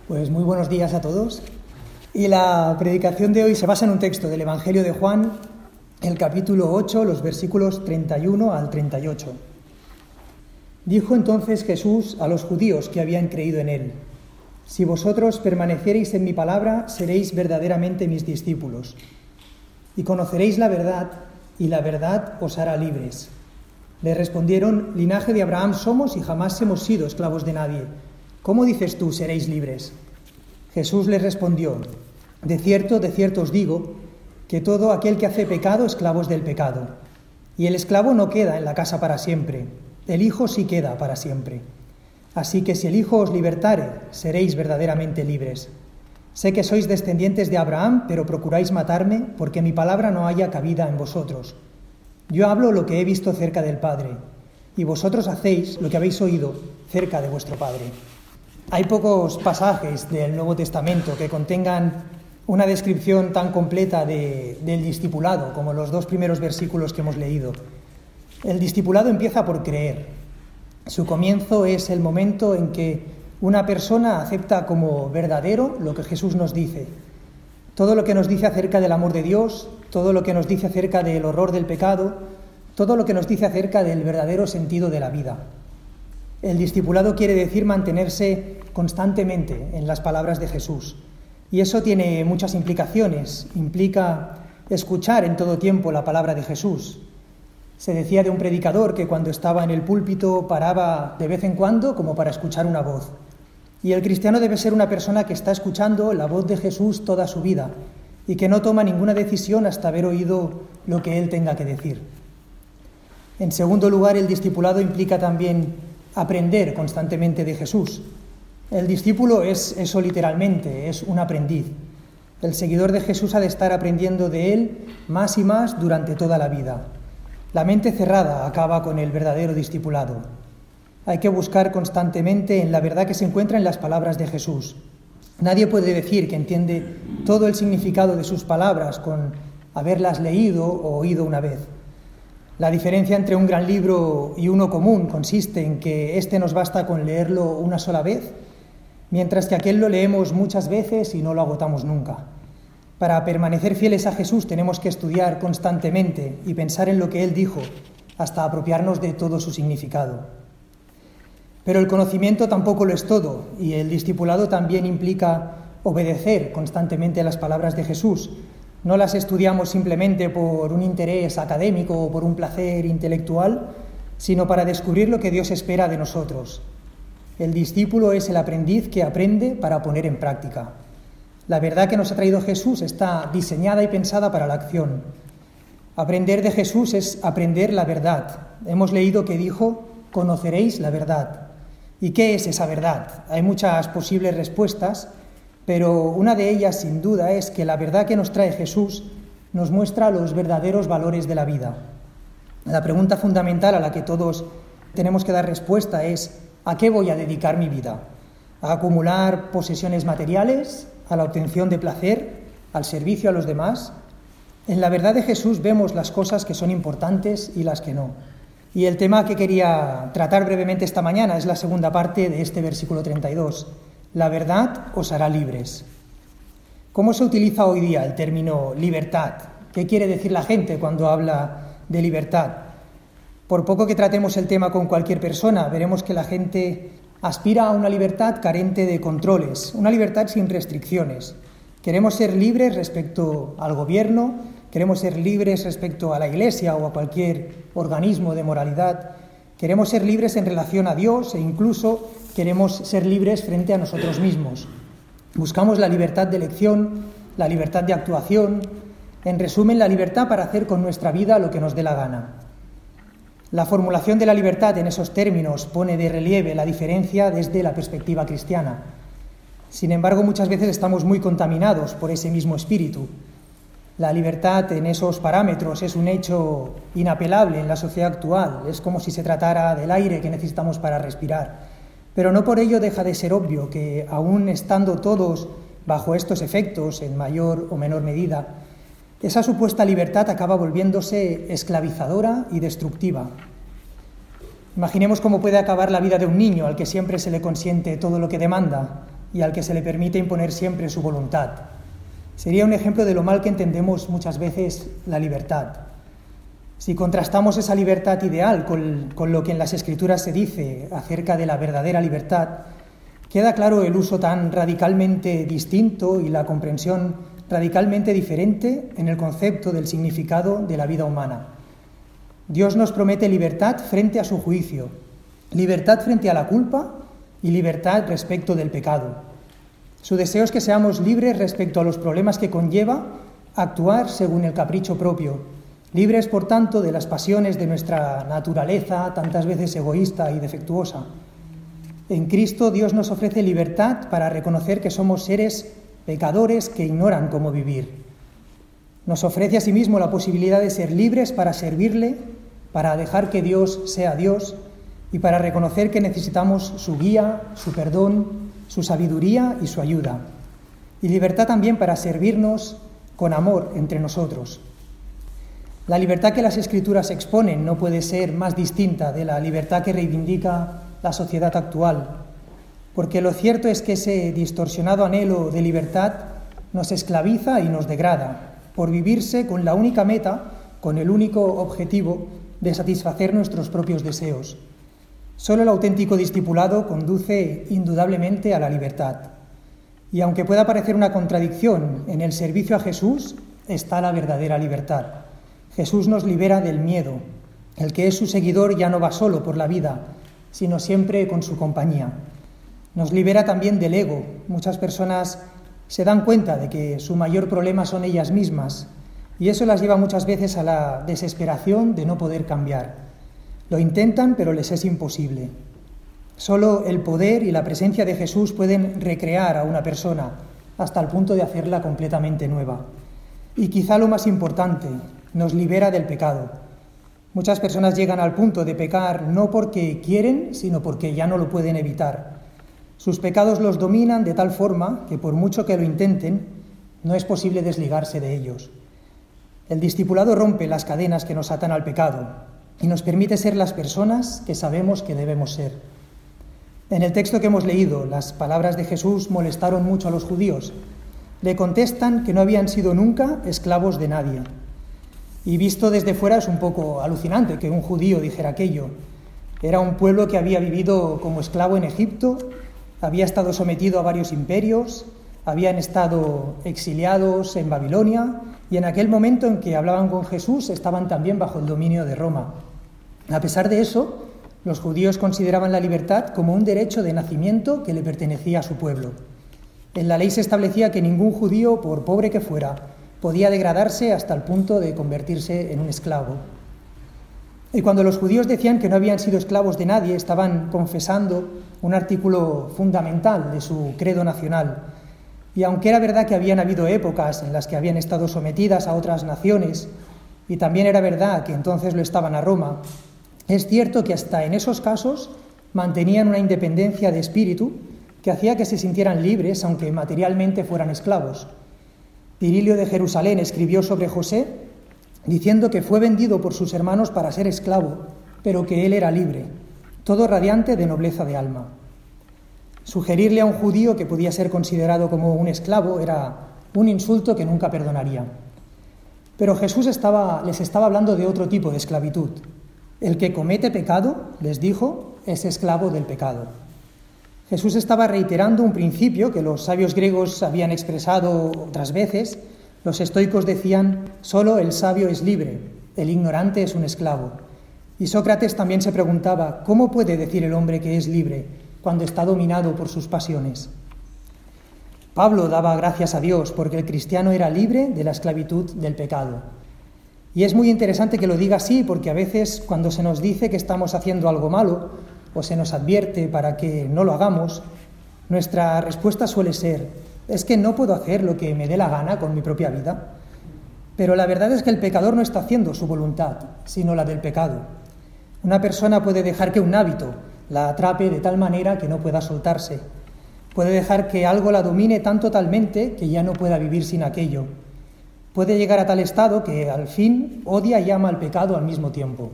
Pues muy buenos días a todos. Y la predicación de hoy se basa en un texto del Evangelio de Juan, el capítulo 8, los versículos 31 al 38. Dijo entonces Jesús a los judíos que habían creído en él: Si vosotros permaneciereis en mi palabra, seréis verdaderamente mis discípulos, y conoceréis la verdad, y la verdad os hará libres. Le respondieron: Linaje de Abraham somos y jamás hemos sido esclavos de nadie. ¿Cómo dices tú, seréis libres? Jesús les respondió: de cierto os digo, que todo aquel que hace pecado, esclavo es del pecado. Y el esclavo no queda en la casa para siempre, el Hijo sí queda para siempre. Así que si el Hijo os libertare, seréis verdaderamente libres. Sé que sois descendientes de Abraham, pero procuráis matarme, porque mi palabra no haya cabida en vosotros. Yo hablo lo que he visto cerca del Padre, y vosotros hacéis lo que habéis oído cerca de vuestro Padre. Hay pocos pasajes del Nuevo Testamento que contengan una descripción tan completa del discipulado como los dos primeros versículos que hemos leído. El discipulado empieza por creer. Su comienzo es el momento en que una persona acepta como verdadero lo que Jesús nos dice. Todo lo que nos dice acerca del amor de Dios, todo lo que nos dice acerca del horror del pecado, todo lo que nos dice acerca del verdadero sentido de la vida. El discipulado quiere decir mantenerse constantemente en las palabras de Jesús. Y eso tiene muchas implicaciones. Implica escuchar en todo tiempo la palabra de Jesús. Se decía de un predicador que cuando estaba en el púlpito paraba de vez en cuando como para escuchar una voz. Y el cristiano debe ser una persona que está escuchando la voz de Jesús toda su vida y que no toma ninguna decisión hasta haber oído lo que él tenga que decir. En segundo lugar, el discipulado implica también aprender constantemente de Jesús. El discípulo es eso literalmente, es un aprendiz. El seguidor de Jesús ha de estar aprendiendo de él más y más durante toda la vida. La mente cerrada acaba con el verdadero discipulado. Hay que buscar constantemente en la verdad que se encuentra en las palabras de Jesús. Nadie puede decir que entiende todo el significado de sus palabras con haberlas leído o oído una vez. La diferencia entre un gran libro y uno común consiste en que este nos basta con leerlo una sola vez, mientras que aquel lo leemos muchas veces y no lo agotamos nunca. Para permanecer fieles a Jesús tenemos que estudiar constantemente y pensar en lo que Él dijo hasta apropiarnos de todo su significado. Pero el conocimiento tampoco lo es todo, y el discipulado también implica obedecer constantemente a las palabras de Jesús. No las estudiamos simplemente por un interés académico o por un placer intelectual, sino para descubrir lo que Dios espera de nosotros. El discípulo es el aprendiz que aprende para poner en práctica. La verdad que nos ha traído Jesús está diseñada y pensada para la acción. Aprender de Jesús es aprender la verdad. Hemos leído que dijo: conoceréis la verdad. ¿Y qué es esa verdad? Hay muchas posibles respuestas, pero una de ellas, sin duda, es que la verdad que nos trae Jesús nos muestra los verdaderos valores de la vida. La pregunta fundamental a la que todos tenemos que dar respuesta es: ¿a qué voy a dedicar mi vida? ¿A acumular posesiones materiales? ¿A la obtención de placer? ¿Al servicio a los demás? En la verdad de Jesús vemos las cosas que son importantes y las que no. Y el tema que quería tratar brevemente esta mañana es la segunda parte de este versículo 32. La verdad os hará libres. ¿Cómo se utiliza hoy día el término libertad? ¿Qué quiere decir la gente cuando habla de libertad? Por poco que tratemos el tema con cualquier persona, veremos que la gente aspira a una libertad carente de controles, una libertad sin restricciones. Queremos ser libres respecto al gobierno, queremos ser libres respecto a la Iglesia o a cualquier organismo de moralidad, queremos ser libres en relación a Dios e incluso queremos ser libres frente a nosotros mismos. Buscamos la libertad de elección, la libertad de actuación, en resumen, la libertad para hacer con nuestra vida lo que nos dé la gana. La formulación de la libertad en esos términos pone de relieve la diferencia desde la perspectiva cristiana. Sin embargo, muchas veces estamos muy contaminados por ese mismo espíritu. La libertad en esos parámetros es un hecho inapelable en la sociedad actual. Es como si se tratara del aire que necesitamos para respirar. Pero no por ello deja de ser obvio que, aún estando todos bajo estos efectos en mayor o menor medida, esa supuesta libertad acaba volviéndose esclavizadora y destructiva. Imaginemos cómo puede acabar la vida de un niño al que siempre se le consiente todo lo que demanda, y al que se le permite imponer siempre su voluntad. Sería un ejemplo de lo mal que entendemos muchas veces la libertad. Si contrastamos esa libertad ideal con lo que en las Escrituras se dice acerca de la verdadera libertad, queda claro el uso tan radicalmente distinto y la comprensión radicalmente diferente en el concepto del significado de la vida humana. Dios nos promete libertad frente a su juicio, libertad frente a la culpa y libertad respecto del pecado. Su deseo es que seamos libres respecto a los problemas que conlleva actuar según el capricho propio, libres, por tanto, de las pasiones de nuestra naturaleza, tantas veces egoísta y defectuosa. En Cristo Dios nos ofrece libertad para reconocer que somos seres pecadores que ignoran cómo vivir. Nos ofrece asimismo la posibilidad de ser libres para servirle, para dejar que Dios sea Dios y para reconocer que necesitamos su guía, su perdón, su sabiduría y su ayuda. Y libertad también para servirnos con amor entre nosotros. La libertad que las Escrituras exponen no puede ser más distinta de la libertad que reivindica la sociedad actual, porque lo cierto es que ese distorsionado anhelo de libertad nos esclaviza y nos degrada, por vivirse con la única meta, con el único objetivo de satisfacer nuestros propios deseos. Solo el auténtico discipulado conduce indudablemente a la libertad. Y aunque pueda parecer una contradicción, en el servicio a Jesús está la verdadera libertad. Jesús nos libera del miedo. El que es su seguidor ya no va solo por la vida, sino siempre con su compañía. Nos libera también del ego. Muchas personas se dan cuenta de que su mayor problema son ellas mismas, y eso las lleva muchas veces a la desesperación de no poder cambiar. Lo intentan, pero les es imposible. Solo el poder y la presencia de Jesús pueden recrear a una persona hasta el punto de hacerla completamente nueva. Y quizá lo más importante, nos libera del pecado. Muchas personas llegan al punto de pecar no porque quieren, sino porque ya no lo pueden evitar. Sus pecados los dominan de tal forma que por mucho que lo intenten, no es posible desligarse de ellos. El discipulado rompe las cadenas que nos atan al pecado y nos permite ser las personas que sabemos que debemos ser. En el texto que hemos leído, las palabras de Jesús molestaron mucho a los judíos. Le contestan que no habían sido nunca esclavos de nadie. Y visto desde fuera es un poco alucinante que un judío dijera aquello. Era un pueblo que había vivido como esclavo en Egipto, había estado sometido a varios imperios, habían estado exiliados en Babilonia y en aquel momento en que hablaban con Jesús estaban también bajo el dominio de Roma. A pesar de eso, los judíos consideraban la libertad como un derecho de nacimiento que le pertenecía a su pueblo. En la ley se establecía que ningún judío, por pobre que fuera, podía degradarse hasta el punto de convertirse en un esclavo. Y cuando los judíos decían que no habían sido esclavos de nadie, estaban confesando un artículo fundamental de su credo nacional. Y aunque era verdad que habían habido épocas en las que habían estado sometidas a otras naciones, y también era verdad que entonces lo estaban a Roma, es cierto que hasta en esos casos mantenían una independencia de espíritu que hacía que se sintieran libres, aunque materialmente fueran esclavos. Cirilio de Jerusalén escribió sobre José diciendo que fue vendido por sus hermanos para ser esclavo, pero que él era libre, todo radiante de nobleza de alma. Sugerirle a un judío que podía ser considerado como un esclavo era un insulto que nunca perdonaría. Pero Jesús les estaba hablando de otro tipo de esclavitud. El que comete pecado, les dijo, es esclavo del pecado. Jesús estaba reiterando un principio que los sabios griegos habían expresado otras veces. Los estoicos decían, solo el sabio es libre, el ignorante es un esclavo. Y Sócrates también se preguntaba, ¿cómo puede decir el hombre que es libre cuando está dominado por sus pasiones? Pablo daba gracias a Dios porque el cristiano era libre de la esclavitud del pecado. Y es muy interesante que lo diga así, porque a veces cuando se nos dice que estamos haciendo algo malo o se nos advierte para que no lo hagamos, nuestra respuesta suele ser, es que no puedo hacer lo que me dé la gana con mi propia vida. Pero la verdad es que el pecador no está haciendo su voluntad, sino la del pecado. Una persona puede dejar que un hábito la atrape de tal manera que no pueda soltarse. Puede dejar que algo la domine tan totalmente que ya no pueda vivir sin aquello. Puede llegar a tal estado que al fin odia y ama al pecado al mismo tiempo.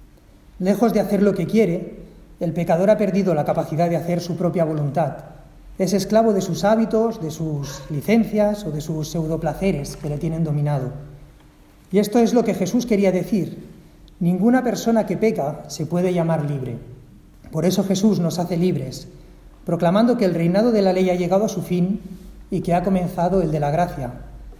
Lejos de hacer lo que quiere, el pecador ha perdido la capacidad de hacer su propia voluntad. Es esclavo de sus hábitos, de sus licencias o de sus pseudoplaceres que le tienen dominado. Y esto es lo que Jesús quería decir. Ninguna persona que peca se puede llamar libre. Por eso Jesús nos hace libres, proclamando que el reinado de la ley ha llegado a su fin y que ha comenzado el de la gracia.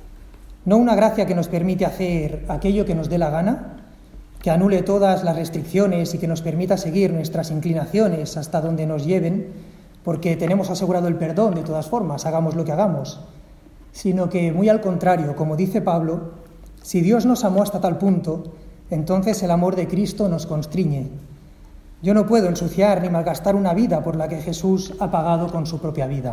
No una gracia que nos permite hacer aquello que nos dé la gana, que anule todas las restricciones y que nos permita seguir nuestras inclinaciones hasta donde nos lleven, porque tenemos asegurado el perdón de todas formas, hagamos lo que hagamos, sino que, muy al contrario, como dice Pablo, si Dios nos amó hasta tal punto, entonces el amor de Cristo nos constriñe. Yo no puedo ensuciar ni malgastar una vida por la que Jesús ha pagado con su propia vida.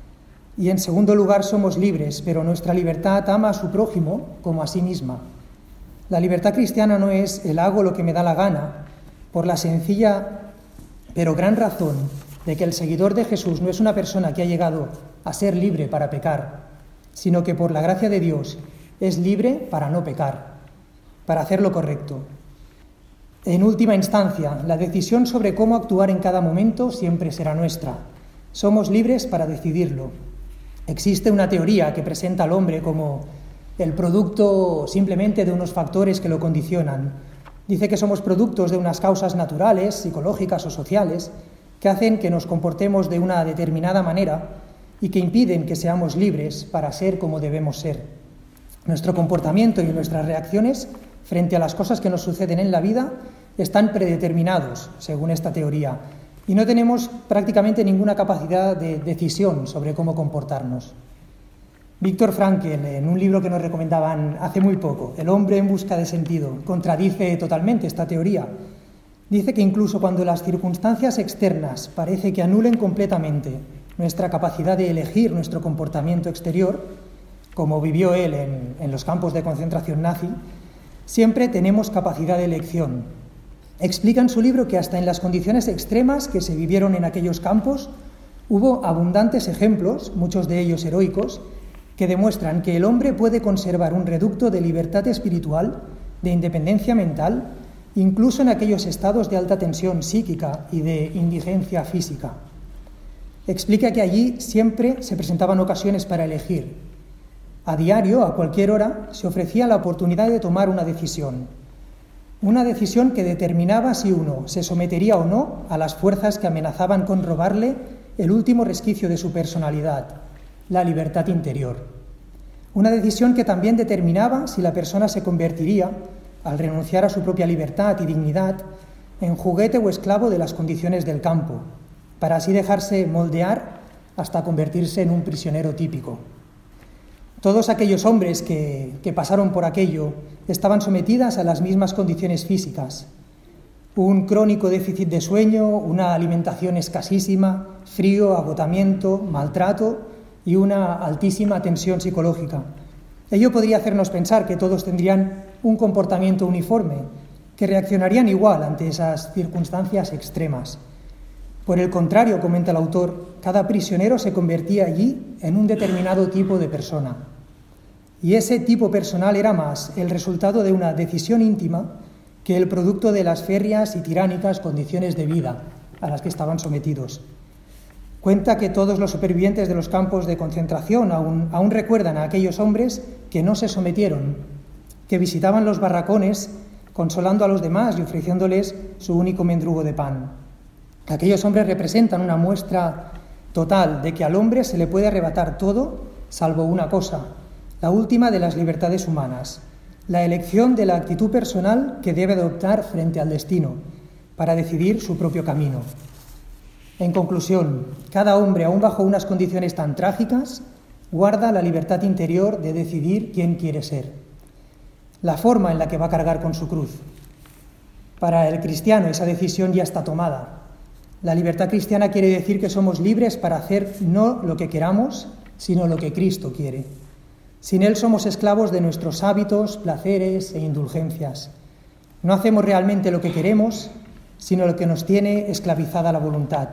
Y en segundo lugar, somos libres, pero nuestra libertad ama a su prójimo como a sí misma. La libertad cristiana no es el hago lo que me da la gana, por la sencilla pero gran razón de que el seguidor de Jesús no es una persona que ha llegado a ser libre para pecar, sino que por la gracia de Dios es libre para no pecar, para hacer lo correcto. En última instancia, la decisión sobre cómo actuar en cada momento siempre será nuestra. Somos libres para decidirlo. Existe una teoría que presenta al hombre como el producto simplemente de unos factores que lo condicionan. Dice que somos productos de unas causas naturales, psicológicas o sociales, que hacen que nos comportemos de una determinada manera y que impiden que seamos libres para ser como debemos ser. Nuestro comportamiento y nuestras reacciones frente a las cosas que nos suceden en la vida están predeterminados, según esta teoría, y no tenemos prácticamente ninguna capacidad de decisión sobre cómo comportarnos. Viktor Frankl, en un libro que nos recomendaban hace muy poco, El hombre en busca de sentido, contradice totalmente esta teoría. Dice que incluso cuando las circunstancias externas parece que anulen completamente nuestra capacidad de elegir nuestro comportamiento exterior, como vivió él en los campos de concentración nazi, siempre tenemos capacidad de elección. Explica en su libro que hasta en las condiciones extremas que se vivieron en aquellos campos hubo abundantes ejemplos, muchos de ellos heroicos, que demuestran que el hombre puede conservar un reducto de libertad espiritual, de independencia mental, incluso en aquellos estados de alta tensión psíquica y de indigencia física. Explica que allí siempre se presentaban ocasiones para elegir. A diario, a cualquier hora, se ofrecía la oportunidad de tomar una decisión que determinaba si uno se sometería o no a las fuerzas que amenazaban con robarle el último resquicio de su personalidad, la libertad interior. Una decisión que también determinaba si la persona se convertiría, al renunciar a su propia libertad y dignidad, en juguete o esclavo de las condiciones del campo, para así dejarse moldear hasta convertirse en un prisionero típico. Todos aquellos hombres que pasaron por aquello estaban sometidas a las mismas condiciones físicas. Un crónico déficit de sueño, una alimentación escasísima, frío, agotamiento, maltrato y una altísima tensión psicológica. Ello podría hacernos pensar que todos tendrían un comportamiento uniforme, que reaccionarían igual ante esas circunstancias extremas. Por el contrario, comenta el autor, cada prisionero se convertía allí en un determinado tipo de persona. Y ese tipo personal era más el resultado de una decisión íntima que el producto de las férreas y tiránicas condiciones de vida a las que estaban sometidos. Cuenta que todos los supervivientes de los campos de concentración aún recuerdan a aquellos hombres que no se sometieron, que visitaban los barracones consolando a los demás y ofreciéndoles su único mendrugo de pan. Aquellos hombres representan una muestra total de que al hombre se le puede arrebatar todo, salvo una cosa, la última de las libertades humanas, la elección de la actitud personal que debe adoptar frente al destino, para decidir su propio camino. En conclusión, cada hombre, aún bajo unas condiciones tan trágicas, guarda la libertad interior de decidir quién quiere ser, la forma en la que va a cargar con su cruz. Para el cristiano esa decisión ya está tomada. La libertad cristiana quiere decir que somos libres para hacer no lo que queramos, sino lo que Cristo quiere. Sin Él somos esclavos de nuestros hábitos, placeres e indulgencias. No hacemos realmente lo que queremos, sino lo que nos tiene esclavizada la voluntad.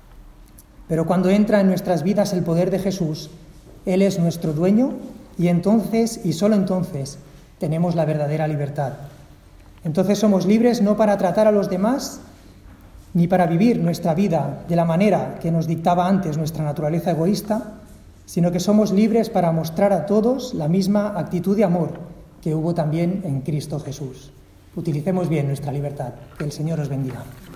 Pero cuando entra en nuestras vidas el poder de Jesús, Él es nuestro dueño y entonces, y solo entonces, tenemos la verdadera libertad. Entonces somos libres no para tratar a los demás ni para vivir nuestra vida de la manera que nos dictaba antes nuestra naturaleza egoísta, sino que somos libres para mostrar a todos la misma actitud de amor que hubo también en Cristo Jesús. Utilicemos bien nuestra libertad. Que el Señor os bendiga.